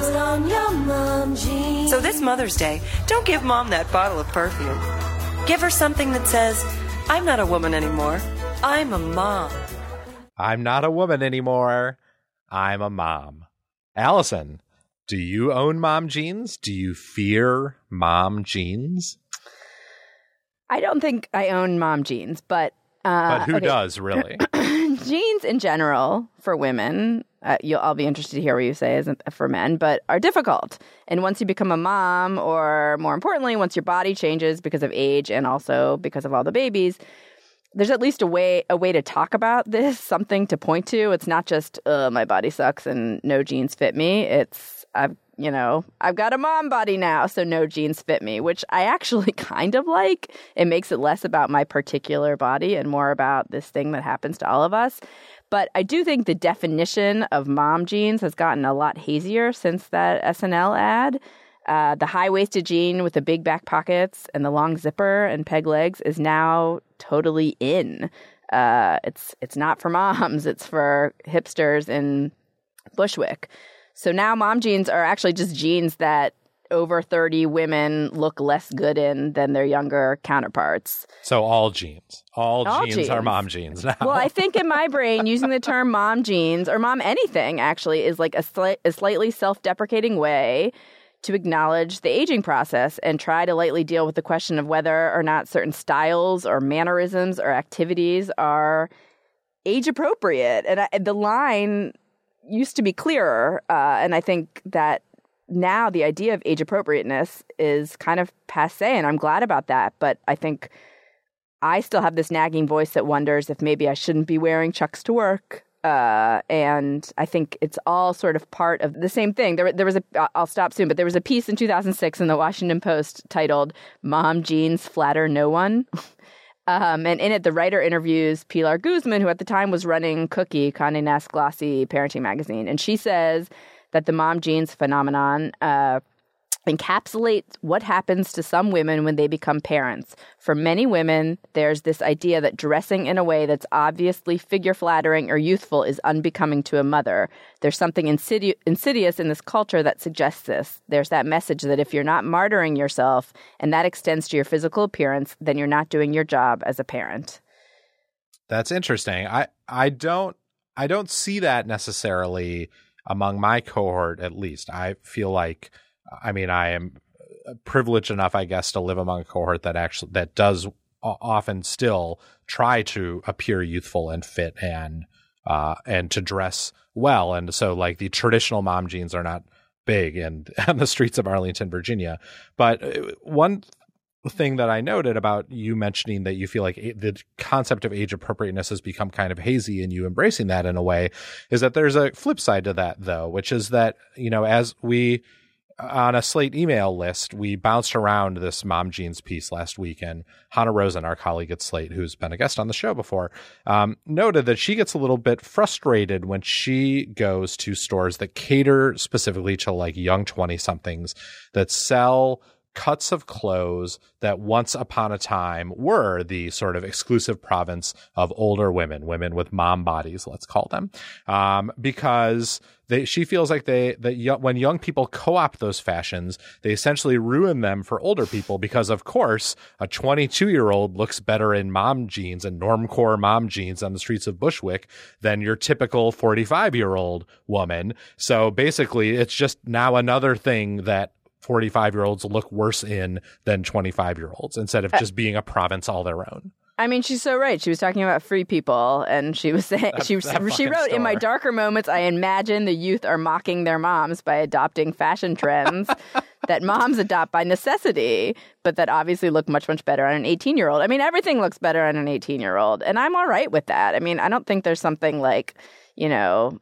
So this Mother's Day, don't give mom that bottle of perfume. Give her something that says, "I'm not a woman anymore. I'm a mom." I'm not a woman anymore. I'm a mom. Allison, do you own mom jeans? Do you fear mom jeans? I don't think I own mom jeans, but... Uh, but who okay. does, really? Jeans in general, for women, uh, you'll, I'll be interested to hear what you say isn't for men, but are difficult. And once you become a mom, or more importantly, once your body changes because of age and also because of all the babies, there's at least a way a way to talk about this, something to point to. It's not just, uh, my body sucks and no jeans fit me. It's I've you know, I've got a mom body now, so no jeans fit me, which I actually kind of like. It makes it less about my particular body and more about this thing that happens to all of us. But I do think the definition of mom jeans has gotten a lot hazier since that S N L ad. Uh, the high-waisted jean with the big back pockets and the long zipper and peg legs is now totally in. Uh, it's it's not for moms. It's for hipsters in Bushwick. So now mom jeans are actually just jeans that over thirty women look less good in than their younger counterparts. So all jeans. All, all jeans, jeans are mom jeans now. Well, I think in my brain, using the term mom jeans or mom anything actually is like a, sli- a slightly self-deprecating way to acknowledge the aging process and try to lightly deal with the question of whether or not certain styles or mannerisms or activities are age appropriate. And I, the line used to be clearer. Uh, and I think that now the idea of age appropriateness is kind of passé, and I'm glad about that. But I think I still have this nagging voice that wonders if maybe I shouldn't be wearing Chucks to work. Uh, and I think it's all sort of part of the same thing. There, there was a, I'll stop soon, but there was a piece in two thousand six in the Washington Post titled "Mom Jeans Flatter No One." um, and in it, the writer interviews Pilar Guzman, who at the time was running Cookie, Condé Nast glossy parenting magazine. And she says that the mom jeans phenomenon uh, encapsulates what happens to some women when they become parents. For many women, there's this idea that dressing in a way that's obviously figure-flattering or youthful is unbecoming to a mother. There's something insidi- insidious in this culture that suggests this. There's that message that if you're not martyring yourself, and that extends to your physical appearance, then you're not doing your job as a parent. That's interesting. I, I don't I don't see that necessarily among my cohort, at least. I feel like I mean, I am privileged enough, I guess, to live among a cohort that actually that does often still try to appear youthful and fit and uh, and to dress well. And so, like, the traditional mom jeans are not big and on the streets of Arlington, Virginia. But one thing that I noted about you mentioning that you feel like the concept of age appropriateness has become kind of hazy and you embracing that in a way is that there's a flip side to that, though, which is that, you know, as we on a Slate email list, we bounced around this mom jeans piece last week, and Hannah Rosen, our colleague at Slate, who's been a guest on the show before, um, noted that she gets a little bit frustrated when she goes to stores that cater specifically to like young twenty-somethings that sell cuts of clothes that once upon a time were the sort of exclusive province of older women, women with mom bodies, let's call them, um, because they, she feels like they that young, when young people co-opt those fashions, they essentially ruin them for older people because, of course, a twenty-two-year-old looks better in mom jeans and normcore mom jeans on the streets of Bushwick than your typical forty-five-year-old woman. So basically, it's just now another thing that forty-five-year-olds look worse in than twenty-five-year-olds instead of just being a province all their own. I mean, she's so right. She was talking about free people, and she was saying that, she that she wrote, store. "In my darker moments, I imagine the youth are mocking their moms by adopting fashion trends that moms adopt by necessity, but that obviously look much, much better on an eighteen-year-old. I mean, everything looks better on an eighteen-year-old, and I'm all right with that. I mean, I don't think there's something like, you know,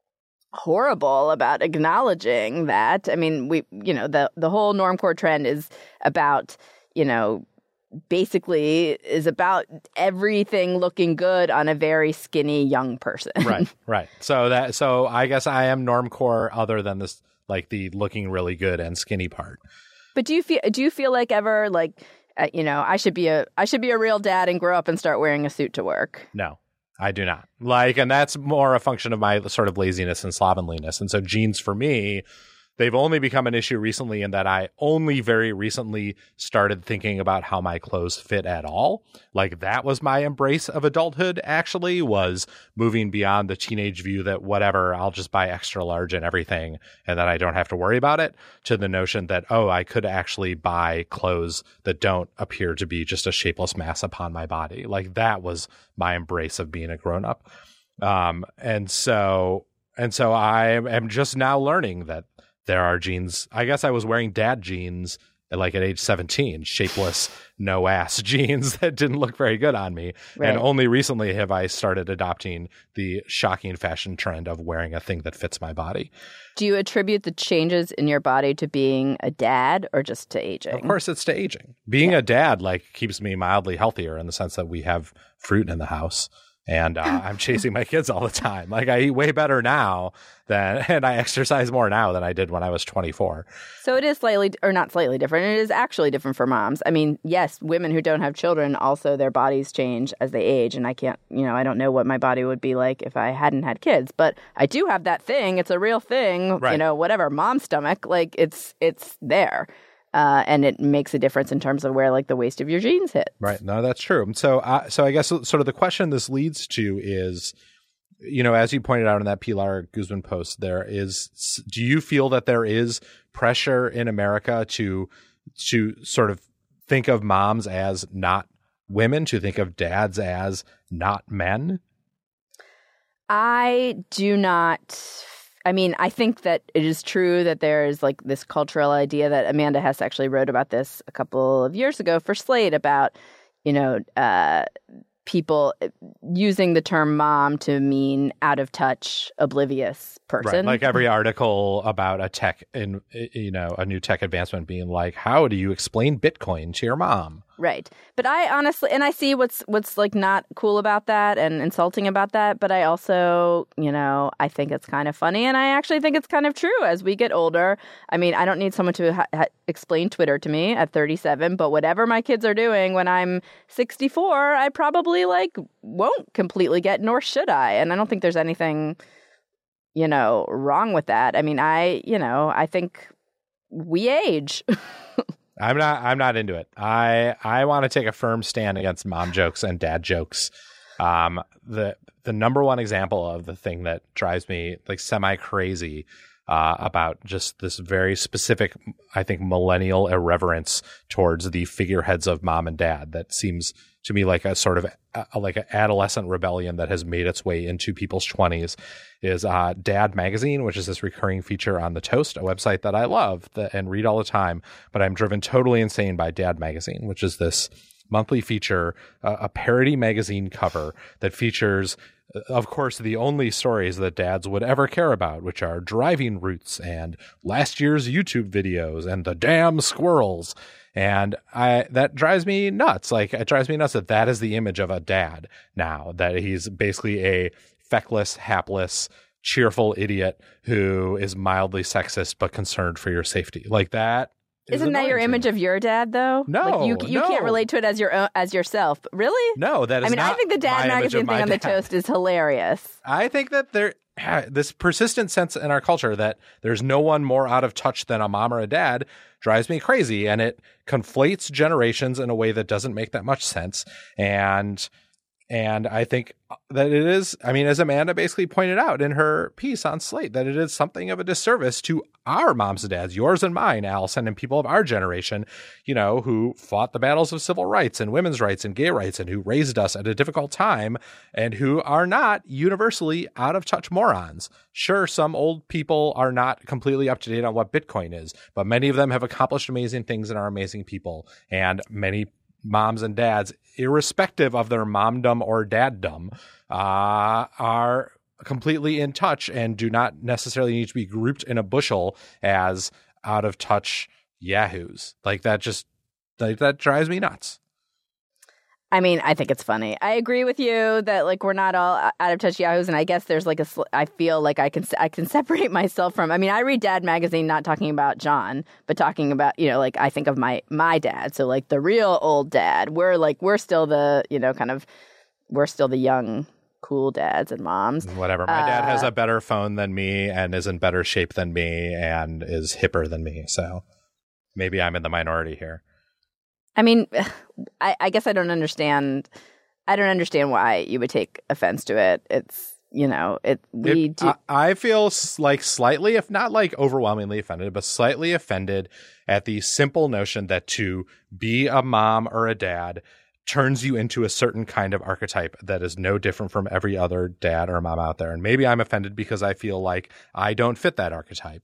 horrible about acknowledging that. I mean, we, you know, the the whole normcore trend is about, you know, basically is about everything looking good on a very skinny young person. Right, right. So that, so I guess I am normcore other than this, like the looking really good and skinny part. But do you feel, do you feel like ever like, uh, you know, I should be a, I should be a real dad and grow up and start wearing a suit to work? No. I do not. Like, and that's more a function of my sort of laziness and slovenliness. And so jeans for me, they've only become an issue recently in that I only very recently started thinking about how my clothes fit at all. Like, that was my embrace of adulthood, actually, was moving beyond the teenage view that whatever, I'll just buy extra large and everything and that I don't have to worry about it, to the notion that, oh, I could actually buy clothes that don't appear to be just a shapeless mass upon my body. Like, that was my embrace of being a grown-up. Um, and so, and so I am just now learning that there are jeans. I guess I was wearing dad jeans like at age seventeen, shapeless, no ass jeans that didn't look very good on me. Right. And only recently have I started adopting the shocking fashion trend of wearing a thing that fits my body. Do you attribute the changes in your body to being a dad or just to aging? Of course, it's to aging. Being yeah. a dad like keeps me mildly healthier in the sense that we have fruit in the house. And uh, I'm chasing my kids all the time. Like I eat way better now than, and I exercise more now than I did when I was twenty-four. So it is slightly, or not slightly different. It is actually different for moms. I mean, yes, women who don't have children, also their bodies change as they age. And I can't, you know, I don't know what my body would be like if I hadn't had kids. But I do have that thing. It's a real thing. Right. You know, whatever, mom stomach, like it's it's there. Uh, and it makes a difference in terms of where like the waist of your jeans hit. Right. No, that's true. So, uh, so I guess sort of the question this leads to is, you know, as you pointed out in that Pilar Guzman post, there is, do you feel that there is pressure in America to, to sort of think of moms as not women, to think of dads as not men? I do not I mean, I think that it is true that there is like this cultural idea that Amanda Hess actually wrote about this a couple of years ago for Slate about, you know, uh, people using the term mom to mean out of touch, oblivious person. Right. Like every article about a tech, in you know, a new tech advancement being like, how do you explain Bitcoin to your mom? Right. But I honestly, and I see what's what's like not cool about that and insulting about that. But I also, you know, I think it's kind of funny. And I actually think it's kind of true as we get older. I mean, I don't need someone to ha- ha- explain Twitter to me at thirty-seven. But whatever my kids are doing when I'm sixty-four, I probably like won't completely get, nor should I. And I don't think there's anything, you know, wrong with that. I mean, I, you know, I think we age. I'm not I'm not into it. I I want to take a firm stand against mom jokes and dad jokes. Um, the the number one example of the thing that drives me like semi crazy uh, about just this very specific, I think, millennial irreverence towards the figureheads of mom and dad that seems to me like a sort of a, like an adolescent rebellion that has made its way into people's twenties is uh, Dad Magazine, which is this recurring feature on The Toast, a website that I love that, and read all the time, but I'm driven totally insane by Dad Magazine, which is this monthly feature, uh, a parody magazine cover that features, of course, the only stories that dads would ever care about, which are driving routes and last year's YouTube videos and the damn squirrels. And I that drives me nuts. Like, it drives me nuts that that is the image of a dad now, that he's basically a feckless, hapless, cheerful idiot who is mildly sexist but concerned for your safety. Like that. Isn't that your image of your dad, though? No, like you you no. can't relate to it as your own, as yourself. Really? No, that is. I mean, not I think the Dad Magazine thing on the Toast is hilarious. I think that there this persistent sense in our culture that there's no one more out of touch than a mom or a dad drives me crazy, and it conflates generations in a way that doesn't make that much sense. And and I think that it is, I mean, as Amanda basically pointed out in her piece on Slate, that it is something of a disservice to our moms and dads, yours and mine, Allison, and people of our generation, you know, who fought the battles of civil rights and women's rights and gay rights and who raised us at a difficult time and who are not universally out of touch morons. Sure, some old people are not completely up to date on what Bitcoin is, but many of them have accomplished amazing things and are amazing people. And many moms and dads, irrespective of their momdom or daddom, uh, are completely in touch and do not necessarily need to be grouped in a bushel as out of touch yahoos. Like that just, like that drives me nuts. I mean, I think it's funny. I agree with you that like we're not all out of touch yahoos, and I guess there's like a. I feel like I can I can separate myself from. I mean, I read Dad Magazine, not talking about John, but talking about, you know, like I think of my my dad. So like the real old dad. We're like we're still the, you know, kind of we're still the young cool dads and moms. Whatever. My uh, dad has a better phone than me and is in better shape than me and is hipper than me. So maybe I'm in the minority here. I mean, I, I guess I don't understand. I don't understand why you would take offense to it. It's, you know, it. We it, do. I, I feel like slightly, if not like overwhelmingly offended, but slightly offended at the simple notion that to be a mom or a dad turns you into a certain kind of archetype that is no different from every other dad or mom out there. And maybe I'm offended because I feel like I don't fit that archetype.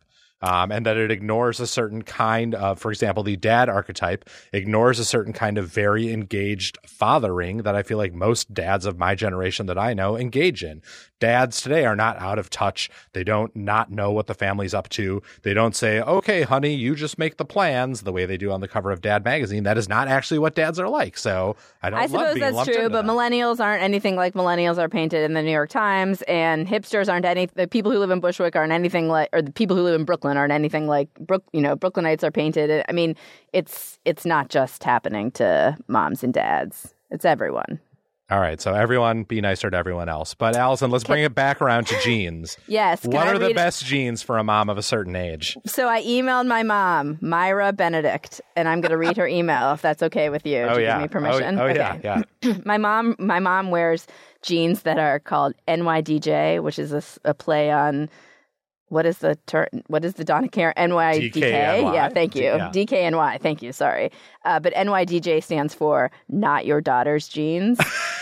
Um, and that it ignores a certain kind of, for example, the dad archetype ignores a certain kind of very engaged fathering that I feel like most dads of my generation that I know engage in. Dads today are not out of touch. They don't not know what the family's up to. They don't say, okay, honey, you just make the plans the way they do on the cover of Dad magazine. That is not actually what dads are like. So I don't I love suppose being that's lumped true, into but that. millennials aren't anything like millennials are painted in the New York Times, and hipsters aren't any. The people who live in Bushwick aren't anything like, or the people who live in Brooklyn aren't anything like. Brook, you know, Brooklynites are painted. I mean, it's it's not just happening to moms and dads. It's everyone. All right, so everyone be nicer to everyone else. But Allison, let's bring it back around to jeans. Yes. Can What I are the read- best jeans for a mom of a certain age? So I emailed my mom, Myra Benedict, and I'm going to read her email if that's okay with you. Oh to yeah. Give me permission. Oh, oh okay. yeah, yeah. my mom, my mom wears jeans that are called N Y D J, which is a, s- a play on. What is the ter- what is the Donna Karan N Y D K? D K N Y? Yeah, thank you. Yeah. D K N Y. Thank you. Sorry, uh, but N Y D J stands for Not Your Daughter's Jeans.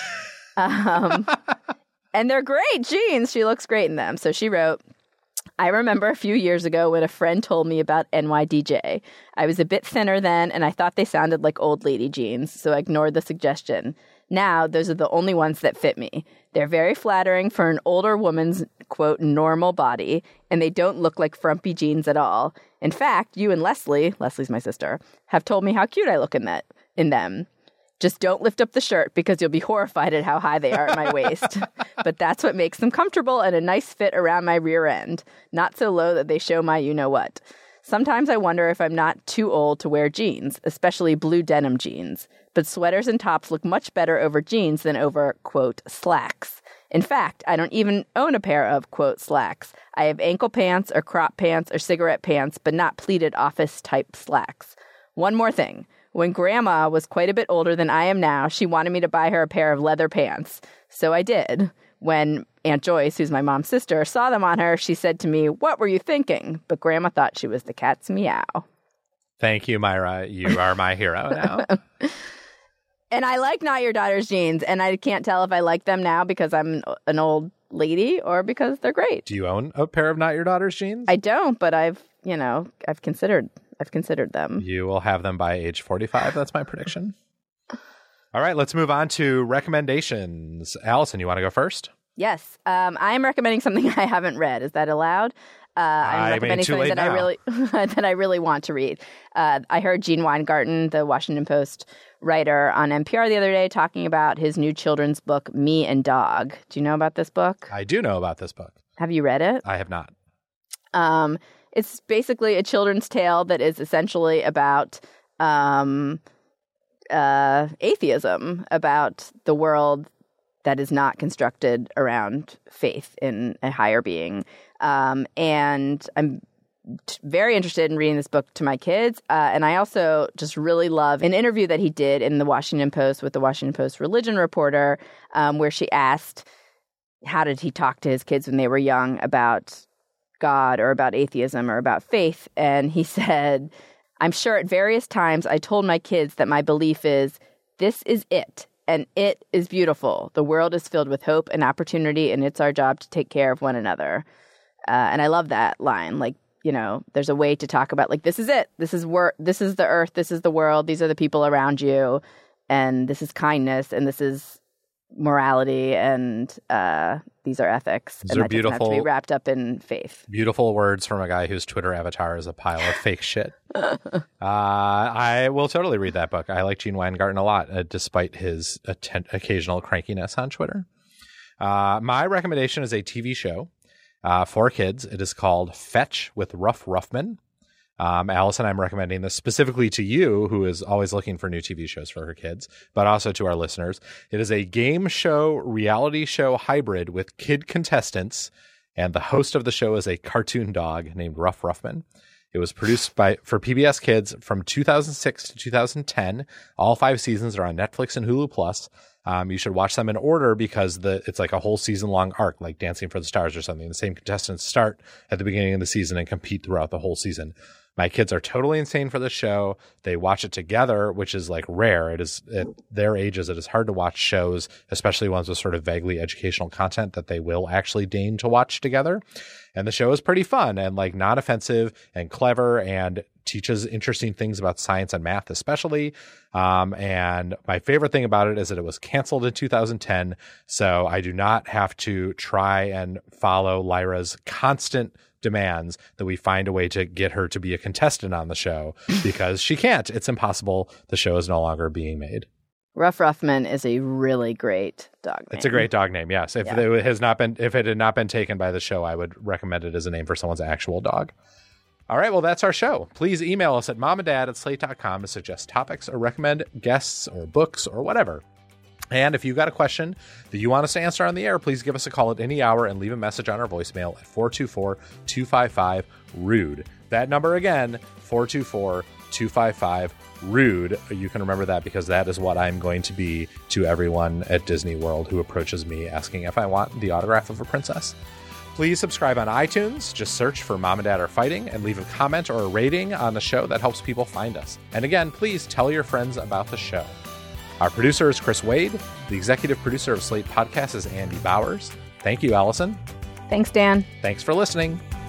um, and they're great jeans. She looks great in them. So she wrote, I remember a few years ago when a friend told me about N Y D J. I was a bit thinner then, and I thought they sounded like old lady jeans, so I ignored the suggestion. Now, those are the only ones that fit me. They're very flattering for an older woman's, quote, normal body, and they don't look like frumpy jeans at all. In fact, you and Leslie, Leslie's my sister, have told me how cute I look in that in them. Just don't lift up the shirt because you'll be horrified at how high they are at my waist. But that's what makes them comfortable and a nice fit around my rear end. Not so low that they show my you-know-what. Sometimes I wonder if I'm not too old to wear jeans, especially blue denim jeans. But sweaters and tops look much better over jeans than over, quote, slacks. In fact, I don't even own a pair of, quote, slacks. I have ankle pants or crop pants or cigarette pants, but not pleated office-type slacks. One more thing. When Grandma was quite a bit older than I am now, she wanted me to buy her a pair of leather pants. So I did. When Aunt Joyce, who's my mom's sister, saw them on her, she said to me, "What were you thinking?" But Grandma thought she was the cat's meow. Thank you, Myra. You are my hero now. And I like Not Your Daughter's jeans, and I can't tell if I like them now because I'm an old lady or because they're great. Do you own a pair of Not Your Daughter's jeans? I don't, but I've, you know, I've considered I've considered them. You will have them by age forty-five. That's my prediction. All right, let's move on to recommendations. Allison, you want to go first? Yes. Um, I am recommending something I haven't read. Is that allowed? Uh, I'm I mean, recommending too something late that now. I really that I really want to read. Uh, I heard Gene Weingarten, the Washington Post writer, on N P R the other day talking about his new children's book, Me and Dog. Do you know about this book? I do know about this book. Have you read it? I have not. Um, it's basically a children's tale that is essentially about um, uh, atheism, about the world that is not constructed around faith in a higher being. Um, and I'm t- very interested in reading this book to my kids. Uh, and I also just really love an interview that he did in the Washington Post with the Washington Post religion reporter, um, where she asked, how did he talk to his kids when they were young about God or about atheism or about faith? And he said, I'm sure at various times I told my kids that my belief is, this is it. And it is beautiful. The world is filled with hope and opportunity, and it's our job to take care of one another. Uh, and I love that line. Like, you know, there's a way to talk about, like, this is it. This is wor- This is the earth. This is the world. These are the people around you. And this is kindness. And this is morality. And uh, these are ethics. These and are that doesn't have to be beautiful- wrapped up in faith. Beautiful words from a guy whose Twitter avatar is a pile of fake shit. uh, I will totally read that book. I like Gene Weingarten a lot, uh, despite his atten- occasional crankiness on Twitter. Uh, my recommendation is a T V show uh, for kids. It is called Fetch with Ruff Ruffman. Um, Allison, I'm recommending this specifically to you, who is always looking for new T V shows for her kids, but also to our listeners. It is a game show, reality show hybrid with kid contestants, and the host of the show is a cartoon dog named Ruff Ruffman. It was produced by for P B S Kids from two thousand six to two thousand ten. All five seasons are on Netflix and Hulu Plus. Um, you should watch them in order because the it's like a whole season long arc, like Dancing for the Stars or something. The same contestants start at the beginning of the season and compete throughout the whole season. My kids are totally insane for the show. They watch it together, which is like rare. It is at their ages, it is hard to watch shows, especially ones with sort of vaguely educational content that they will actually deign to watch together. And the show is pretty fun and like not offensive and clever and teaches interesting things about science and math, especially. Um, and my favorite thing about it is that it was canceled in two thousand ten. So I do not have to try and follow Lyra's constant demands that we find a way to get her to be a contestant on the show because she can't. It's impossible. The show is no longer being made. Rough Ruffman is a really great dog name. It's a great dog name, yes. If yeah. it has not been, if it had not been taken by the show, I would recommend it as a name for someone's actual dog. All right, well, that's our show. Please email us at momanddad at slate dot com to suggest topics or recommend guests or books or whatever. And if you've got a question that you want us to answer on the air, please give us a call at any hour and leave a message on our voicemail at four two four, two five five, RUDE. That number again, four two four, two five five, RUDE. You can remember that because that is what I'm going to be to everyone at Disney World who approaches me asking if I want the autograph of a princess. Please subscribe on iTunes. Just search for Mom and Dad Are Fighting and leave a comment or a rating on the show. That helps people find us. And again, please tell your friends about the show. Our producer is Chris Wade. The executive producer of Slate Podcast is Andy Bowers. Thank you, Allison. Thanks, Dan. Thanks for listening.